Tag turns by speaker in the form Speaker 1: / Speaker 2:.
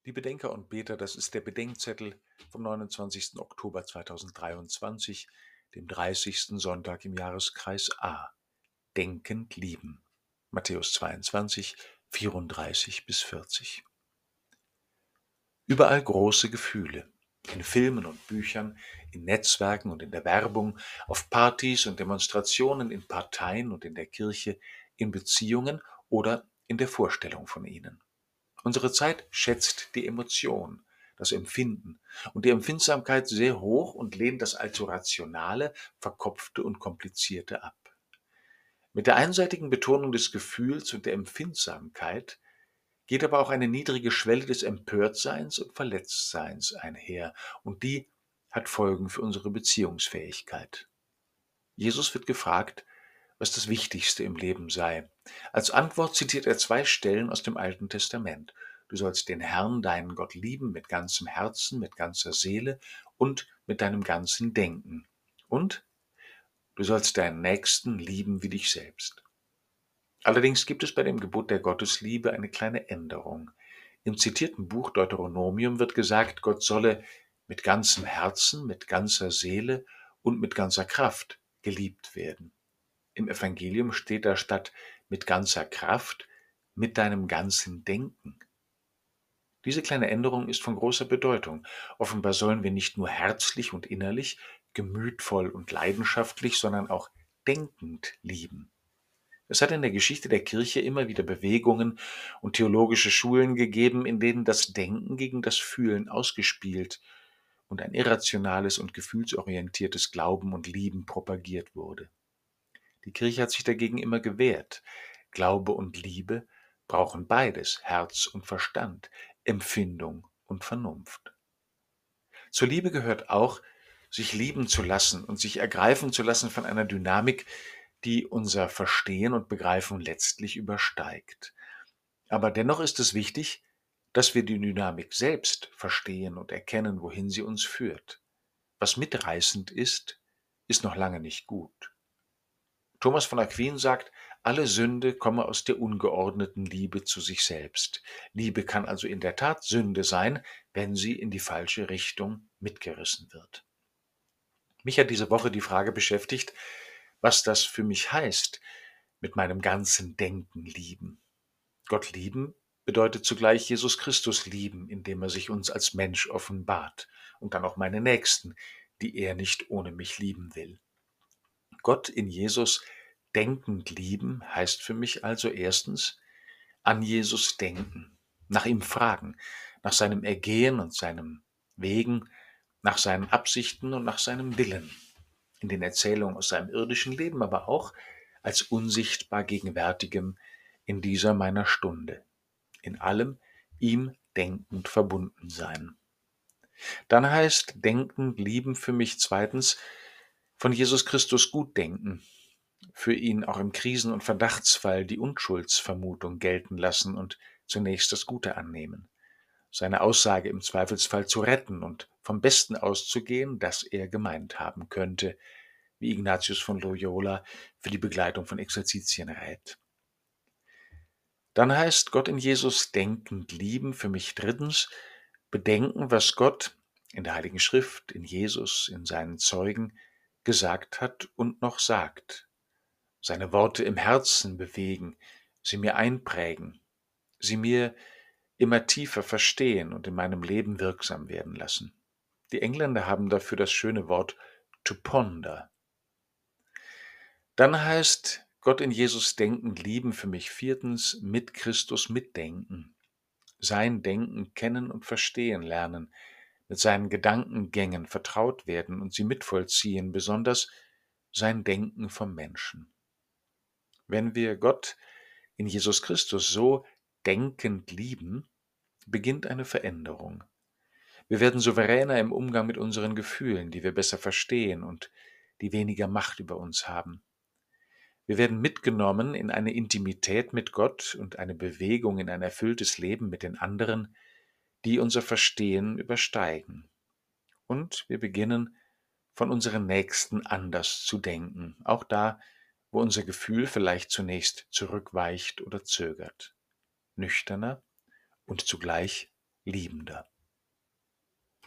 Speaker 1: Liebe Denker und Beter, das ist der Bedenkzettel vom 29. Oktober 2023, dem 30. Sonntag im Jahreskreis A. Denkend lieben. Matthäus 22, 34 bis 40. Überall große Gefühle. In Filmen und Büchern, in Netzwerken und in der Werbung, auf Partys und Demonstrationen, in Parteien und in der Kirche, in Beziehungen oder in der Vorstellung von ihnen. Unsere Zeit schätzt die Emotion, das Empfinden und die Empfindsamkeit sehr hoch und lehnt das allzu Rationale, Verkopfte und Komplizierte ab. Mit der einseitigen Betonung des Gefühls und der Empfindsamkeit geht aber auch eine niedrige Schwelle des Empörtseins und Verletztseins einher, und die hat Folgen für unsere Beziehungsfähigkeit. Jesus wird gefragt, was das Wichtigste im Leben sei. Als Antwort zitiert er zwei Stellen aus dem Alten Testament. Du sollst den Herrn, deinen Gott, lieben mit ganzem Herzen, mit ganzer Seele und mit deinem ganzen Denken. Und du sollst deinen Nächsten lieben wie dich selbst. Allerdings gibt es bei dem Gebot der Gottesliebe eine kleine Änderung. Im zitierten Buch Deuteronomium wird gesagt, Gott solle mit ganzem Herzen, mit ganzer Seele und mit ganzer Kraft geliebt werden. Im Evangelium steht da statt mit ganzer Kraft, mit deinem ganzen Denken. Diese kleine Änderung ist von großer Bedeutung. Offenbar sollen wir nicht nur herzlich und innerlich, gemütvoll und leidenschaftlich, sondern auch denkend lieben. Es hat in der Geschichte der Kirche immer wieder Bewegungen und theologische Schulen gegeben, in denen das Denken gegen das Fühlen ausgespielt und ein irrationales und gefühlsorientiertes Glauben und Lieben propagiert wurde. Die Kirche hat sich dagegen immer gewehrt. Glaube und Liebe brauchen beides, Herz und Verstand, Empfindung und Vernunft. Zur Liebe gehört auch, sich lieben zu lassen und sich ergreifen zu lassen von einer Dynamik, die unser Verstehen und Begreifen letztlich übersteigt. Aber dennoch ist es wichtig, dass wir die Dynamik selbst verstehen und erkennen, wohin sie uns führt. Was mitreißend ist, ist noch lange nicht gut. Thomas von Aquin sagt, alle Sünde komme aus der ungeordneten Liebe zu sich selbst. Liebe kann also in der Tat Sünde sein, wenn sie in die falsche Richtung mitgerissen wird. Mich hat diese Woche die Frage beschäftigt, was das für mich heißt, mit meinem ganzen Denken lieben. Gott lieben bedeutet zugleich Jesus Christus lieben, indem er sich uns als Mensch offenbart, und dann auch meine Nächsten, die er nicht ohne mich lieben will. Gott in Jesus denkend lieben heißt für mich also erstens an Jesus denken, nach ihm fragen, nach seinem Ergehen und seinem Wegen, nach seinen Absichten und nach seinem Willen, in den Erzählungen aus seinem irdischen Leben, aber auch als unsichtbar Gegenwärtigem in dieser meiner Stunde, in allem ihm denkend verbunden sein. Dann heißt denkend lieben für mich zweitens von Jesus Christus gut denken, für ihn auch im Krisen- und Verdachtsfall die Unschuldsvermutung gelten lassen und zunächst das Gute annehmen, seine Aussage im Zweifelsfall zu retten und vom Besten auszugehen, das er gemeint haben könnte, wie Ignatius von Loyola für die Begleitung von Exerzitien rät. Dann heißt Gott in Jesus denkend lieben für mich drittens bedenken, was Gott in der Heiligen Schrift, in Jesus, in seinen Zeugen gesagt hat und noch sagt, seine Worte im Herzen bewegen, sie mir einprägen, sie mir immer tiefer verstehen und in meinem Leben wirksam werden lassen. Die Engländer haben dafür das schöne Wort to ponder. Dann heißt Gott in Jesus denken, lieben für mich viertens mit Christus mitdenken, sein Denken kennen und verstehen lernen, mit seinen Gedankengängen vertraut werden und sie mitvollziehen, besonders sein Denken vom Menschen. Wenn wir Gott in Jesus Christus so denkend lieben, beginnt eine Veränderung. Wir werden souveräner im Umgang mit unseren Gefühlen, die wir besser verstehen und die weniger Macht über uns haben. Wir werden mitgenommen in eine Intimität mit Gott und eine Bewegung in ein erfülltes Leben mit den anderen, die unser Verstehen übersteigen. Und wir beginnen, von unseren Nächsten anders zu denken, auch da, wo unser Gefühl vielleicht zunächst zurückweicht oder zögert. Nüchterner und zugleich liebender.